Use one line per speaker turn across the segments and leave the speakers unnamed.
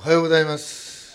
おはようございます。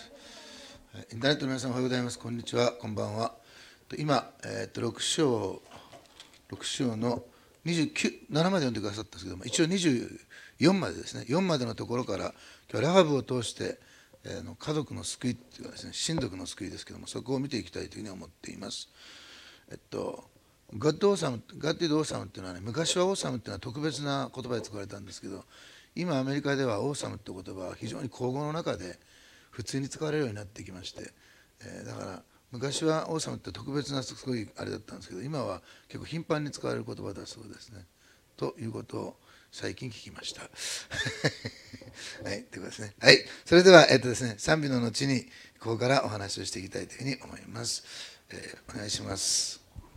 インターネットの皆さんおはようございます。こんにちは、こんばんは。今、6章の7まで読んでくださったんですけども、一応24までですね、4までのところから、今日はラハブを通して、家族の救いっていうかですね、親族の救いですけども、そこを見ていきたいというふうに思っています。ガッド・オーサム、ガッディド・オーサムっていうのはね、昔はオーサムっていうのは特別な言葉で使われたんですけど、今アメリカではオーサムって言葉は非常に口語の中で普通に使われるようになってきまして、だから昔はオーサムって特別なすごいあれだったんですけど、今は結構頻繁に使われる言葉だそうですね。ということを最近聞きました。はい、ということですね。はい、それではですね、賛美の後にここからお話をしていきたいというふうに思います。お願いします。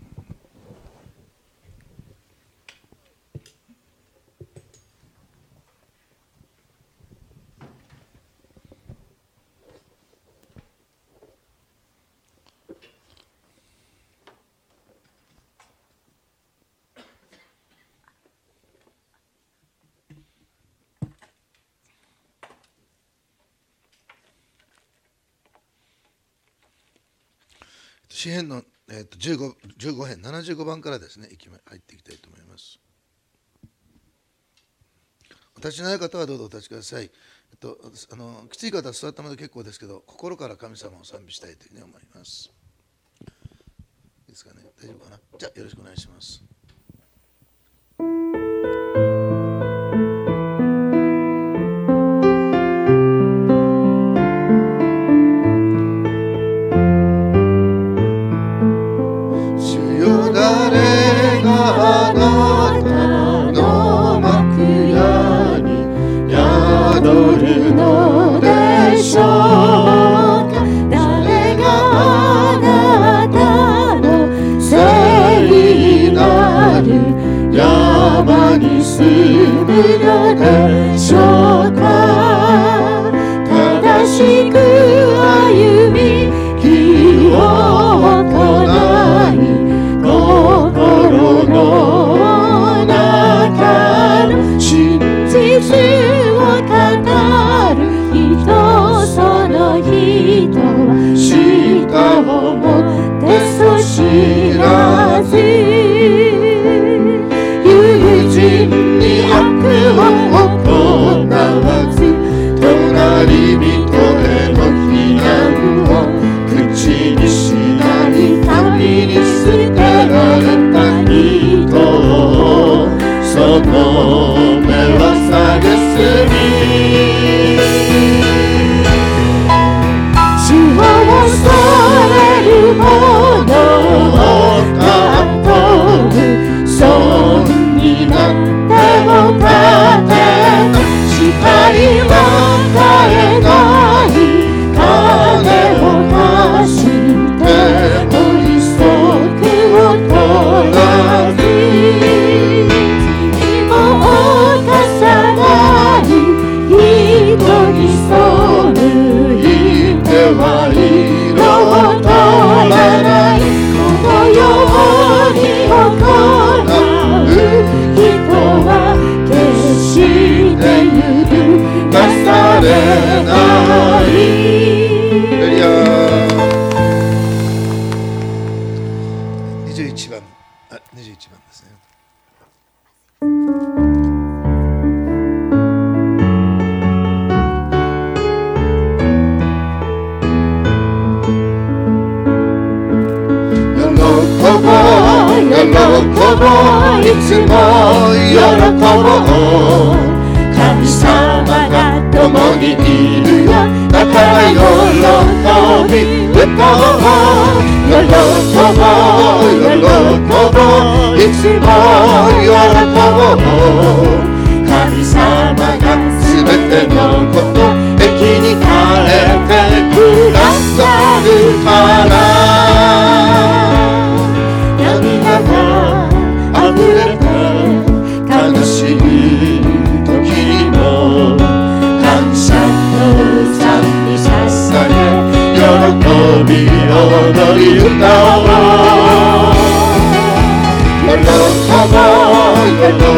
詩編の15編75番からですね、入っていきたいと思います。お立ちのない方はどうぞお立ちください。きつい方は座ったままで結構ですけど、心から神様を賛美したいというふうに思います。いいですかね、大丈夫かな。じゃあよろしくお願いします。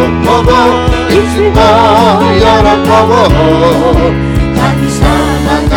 神様が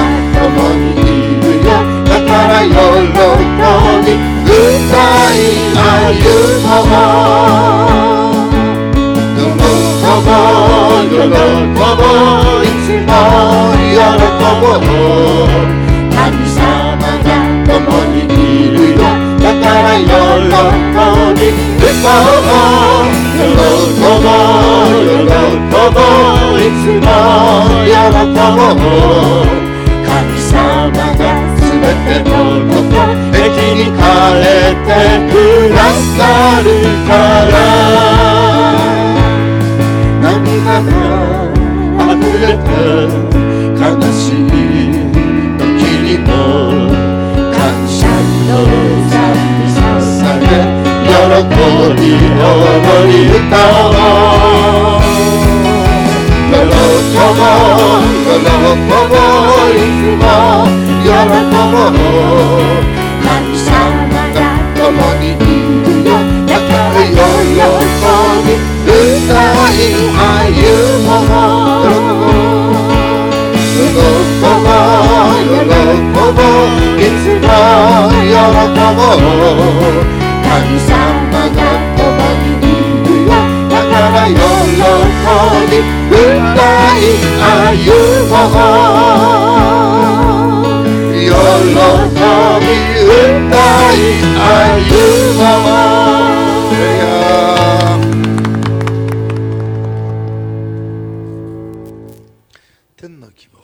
歩もう喜ぼう喜ぼういつも喜ぼう神様が共にいるよだから喜び歌おう喜ぼう喜ぼういつも喜ぼう神様がすべてのこと駅に変えてくださるから涙が溢れて悲しい時にも感謝の賛美捧げ喜び思い歌おう喜ぼう喜ぼういつも喜ぼう神様が共にいるよだから喜び歌い歩もう喜ぼう喜ぼういつも喜ぼう神様が共にいるよだから喜び歌い歩もう喜び歌い歩もう
天の希望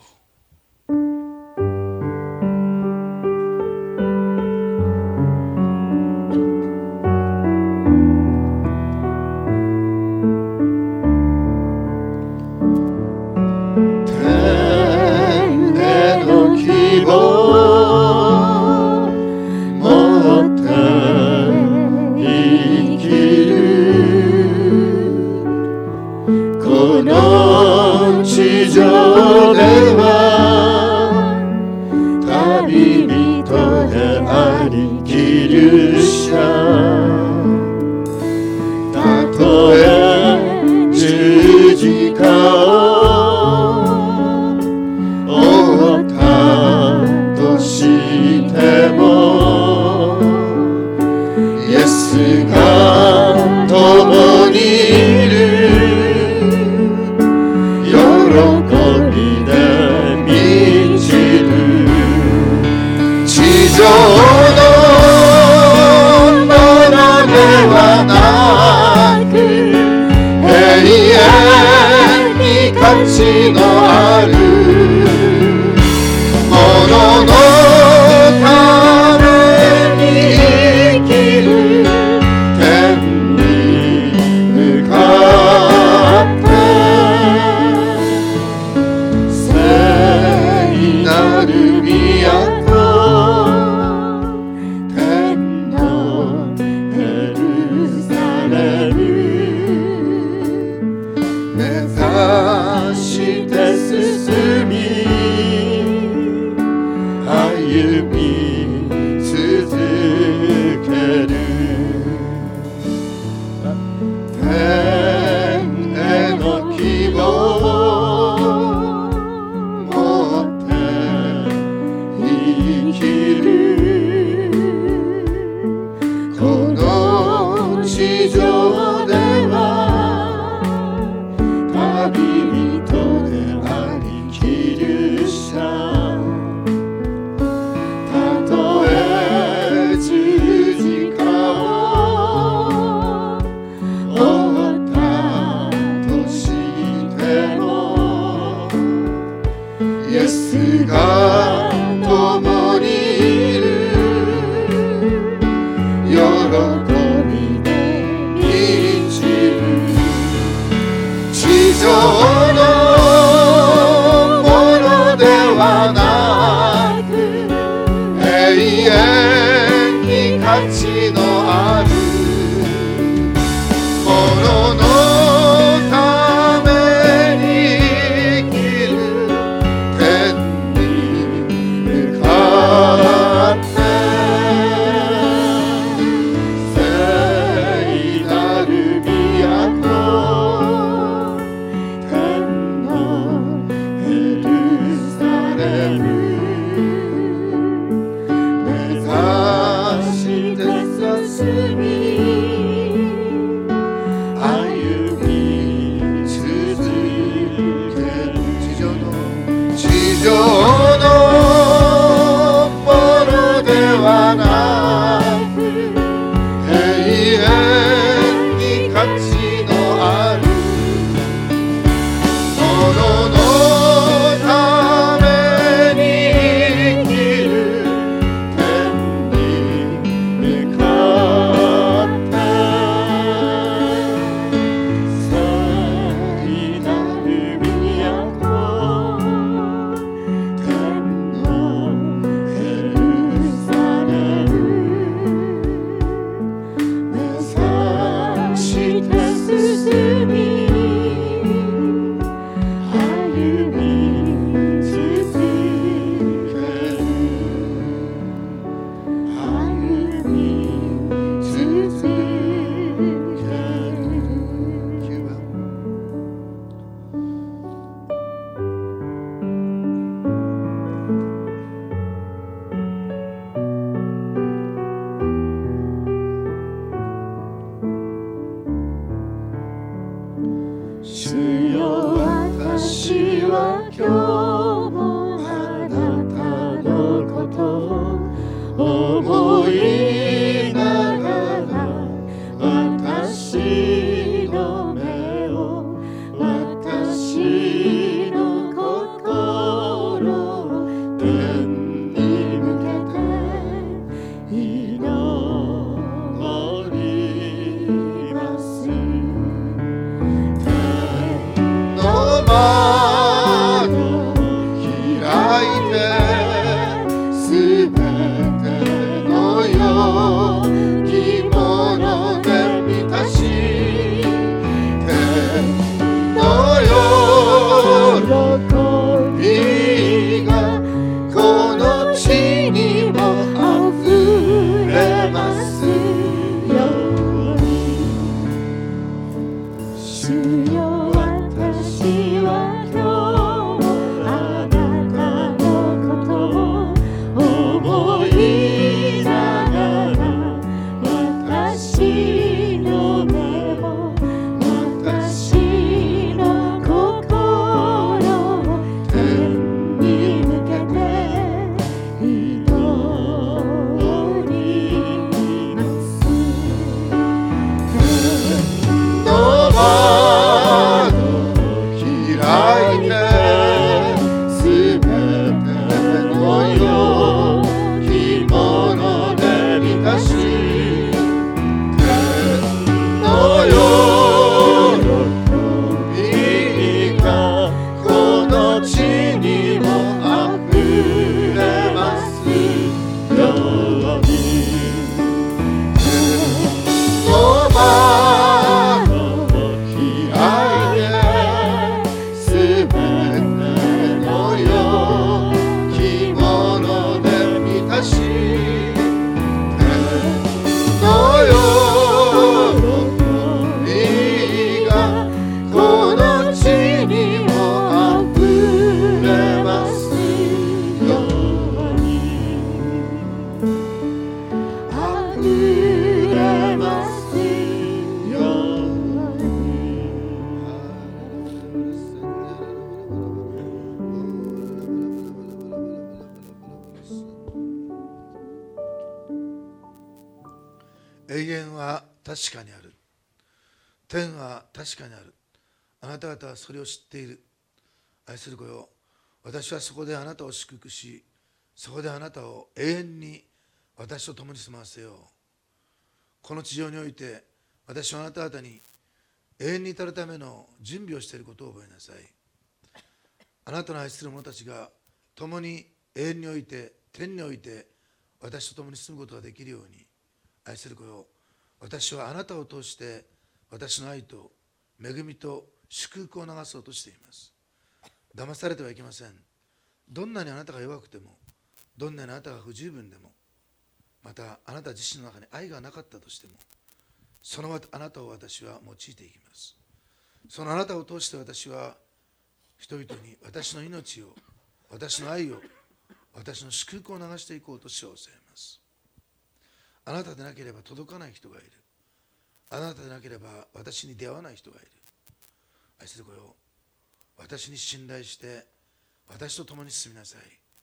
永遠は確かにある。天は確かにある。あなた方はそれを知っている。愛する子よ、私はそこであなたを祝福し、そこであなたを永遠に私と共に住まわせよう。この地上において私はあなた方に永遠に至るための準備をしていることを覚えなさい。あなたの愛する者たちが共に永遠において天において私と共に住むことができるように、愛する子よ、私はあなたを通して私の愛と恵みと祝福を流そうとしています。騙されてはいけません。どんなにあなたが弱くても、どんなにあなたが不十分でも、またあなた自身の中に愛がなかったとしても、そのあなたを私は用いていきます。そのあなたを通して私は人々に私の命を、私の愛を、私の祝福を流していこうとし教えます。あなたでなければ届かない人がいる。あなたでなければ私に出会わない人がいる。愛する子よ、私に信頼して私と共に進みなさい。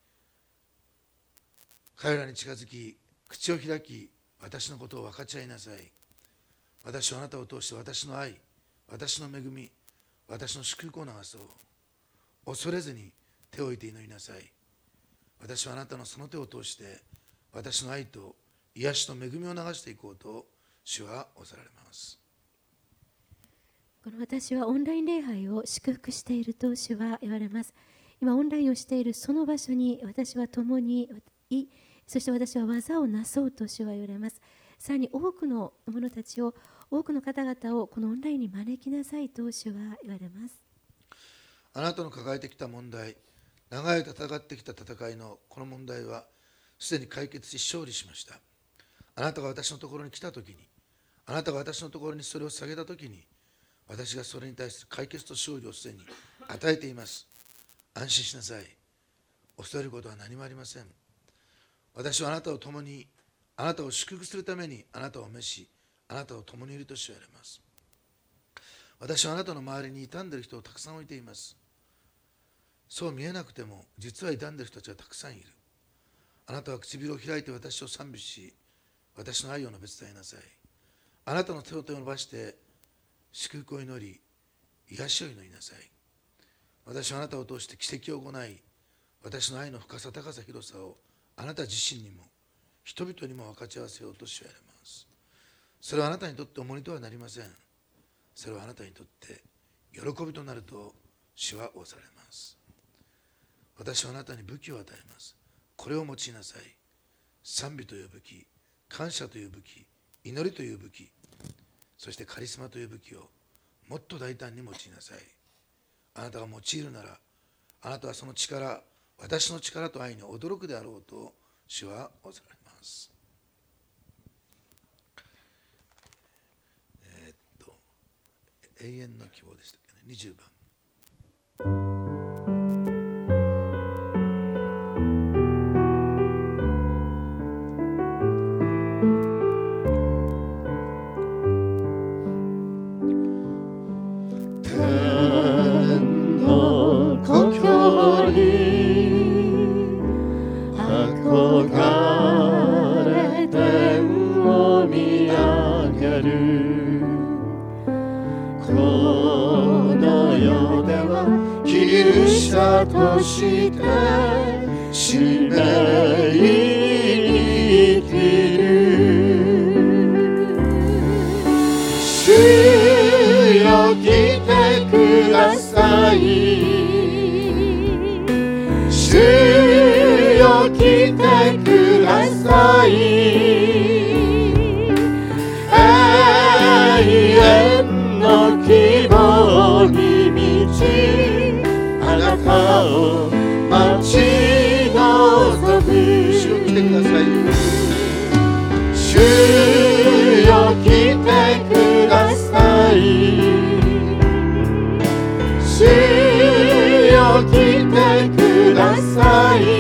彼らに近づき、口を開き、私のことを分かち合いなさい。私はあなたを通して私の愛、私の恵み、私の祝福を流そう。恐れずに手を置いて祈りなさい。私はあなたのその手を通して私の愛と癒しと恵みを流していこうと主はおさられます。
この私はオンライン礼拝を祝福していると主は言われます。今オンラインをしているその場所に私は共にい、そして私は技をなそうと主は言われます。さらに多くの者たちを、多くの方々をこのオンラインに招きなさいと主は言われます。
あなたの抱えてきた問題、長い戦ってきた戦いのこの問題はすでに解決し勝利しました。あなたが私のところに来たときに、あなたが私のところにそれを下げたときに、私がそれに対する解決と勝利をすでに与えています。安心しなさい。恐れることは何もありません。私はあなたを共に、あなたを祝福するためにあなたを召し、あなたを共にいると主は言われます。私はあなたの周りに傷んでいる人をたくさん置いています。そう見えなくても実は傷んでいる人たちはたくさんいる。あなたは唇を開いて私を賛美し、私の愛を述べ伝えなさい。あなたの手を伸ばして祝福を祈り、癒しを祈りなさい。私はあなたを通して奇跡を行い、私の愛の深さ、高さ、広さをあなた自身にも人々にも分かち合わせようと主は言われます。それはあなたにとって重荷とはなりません。それはあなたにとって喜びとなると主は仰せられます。私はあなたに武器を与えます。これを用いなさい。賛美という武器、感謝という武器、祈りという武器、そしてカリスマという武器をもっと大胆に用いなさい。あなたが用いるなら、あなたはその力、私の力と愛に驚くであろうと主は仰せられます。永遠の希望でしたっけね、20番。
として使命に生きる。主よ来てください。主よ来てください。永遠の希望に満ちあなたを待ち望む。主よ来てください。主よ来てください。主よ来てください。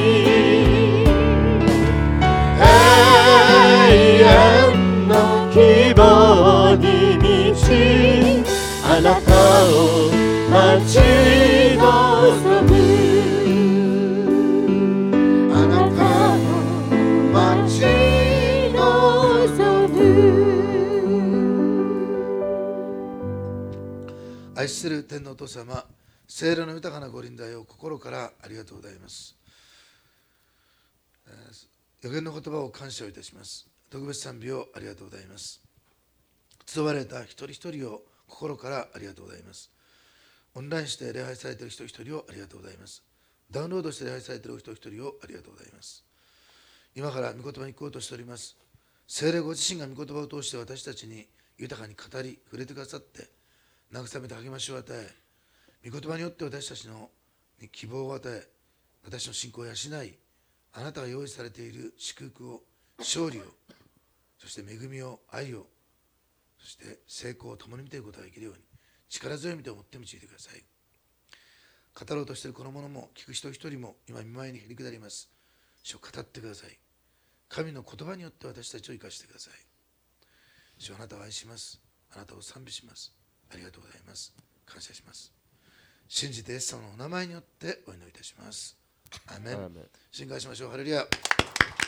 永遠の希望に満ちあなたを待ち望む。あなたを待ち望む。
愛する天のお父様、聖霊の豊かなご臨在を心からありがとうございます。予言の言葉を感謝をいたします。特別賛美をありがとうございます。集われた一人一人を心からありがとうございます。オンラインして礼拝されている人一人をありがとうございます。ダウンロードして礼拝されている人一人をありがとうございます。今から御言葉に行こうとしております。聖霊ご自身が御言葉を通して私たちに豊かに語り触れてくださって、慰めて励ましを与え、御言葉によって私たちの希望を与え、私の信仰を養い、あなたが用意されている祝福を、勝利を、そして恵みを、愛を、そして成功を共に見ていくことができるように、力強い見てを持って導いてください。語ろうとしているこの者も、聞く人一人も今見舞いにへり下ります。主を語ってください。神の言葉によって私たちを生かしてください。主をあなたを愛します。あなたを賛美します。ありがとうございます。感謝します。信じてイエス様のお名前によってお祈りいたします。アーメン。信頼しましょう。ハレルヤ。